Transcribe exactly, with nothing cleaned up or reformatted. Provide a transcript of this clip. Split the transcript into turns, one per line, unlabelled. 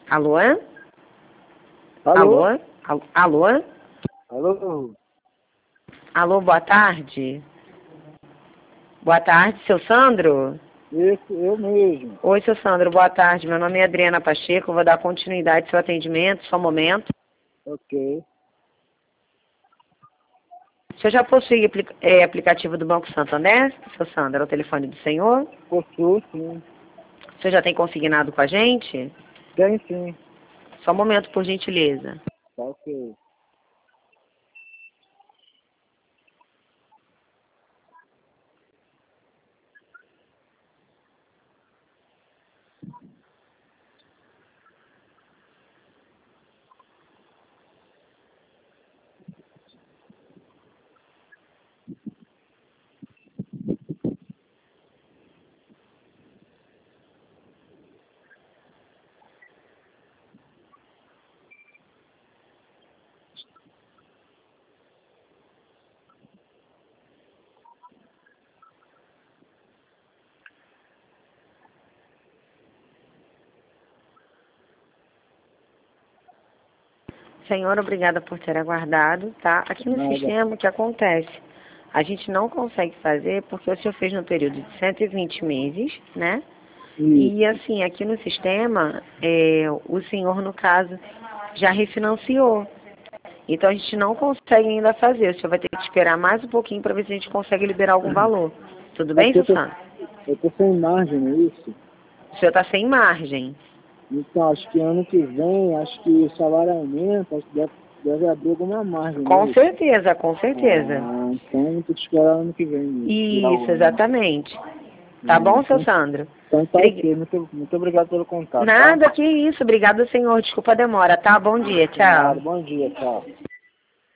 Alô?
Alô?
Alô? Al- Alô?
Alô?
Alô, boa tarde. Boa tarde, seu Sandro?
Isso, eu mesmo.
Oi, seu Sandro, boa tarde. Meu nome é Adriana Pacheco, vou dar continuidade ao seu atendimento, só um momento.
Ok.
O senhor já possui apli é, aplicativo do Banco Santander, seu Sandro? É o telefone do senhor?
Postou, sim.
O senhor já tem consignado com a gente?
Tem sim.
Só um momento, por gentileza.
Tá ok.
Senhor, obrigada por ter aguardado, tá? Aqui no
Nada.
sistema, o que acontece? A gente não consegue fazer porque o senhor fez no período de cento e vinte meses, né?
Isso.
E assim, aqui no sistema, é, o senhor, no caso, já refinanciou. Então a gente não consegue ainda fazer. O senhor vai ter que esperar mais um pouquinho para ver se a gente consegue liberar algum valor. Tudo bem,
Aqui eu tô,
Susana?
eu tô sem margem, não é isso?
O senhor está sem margem.
Então, acho que ano que vem, acho que o salário aumenta, acho que deve, deve abrir alguma margem, não é
Com
isso?
certeza, com certeza.
Ah, então tem que esperar ano que vem mesmo. Virar o
Isso,
ano.
exatamente. Tá
Ah,
bom, seu
então,
Sandro?
então tá
Brig-
ok. Muito, muito obrigado pelo contato, tá?
Nada, que isso. Obrigado, senhor. Desculpa a demora, tá? Bom dia. Tchau.
Nada. Bom dia, tchau.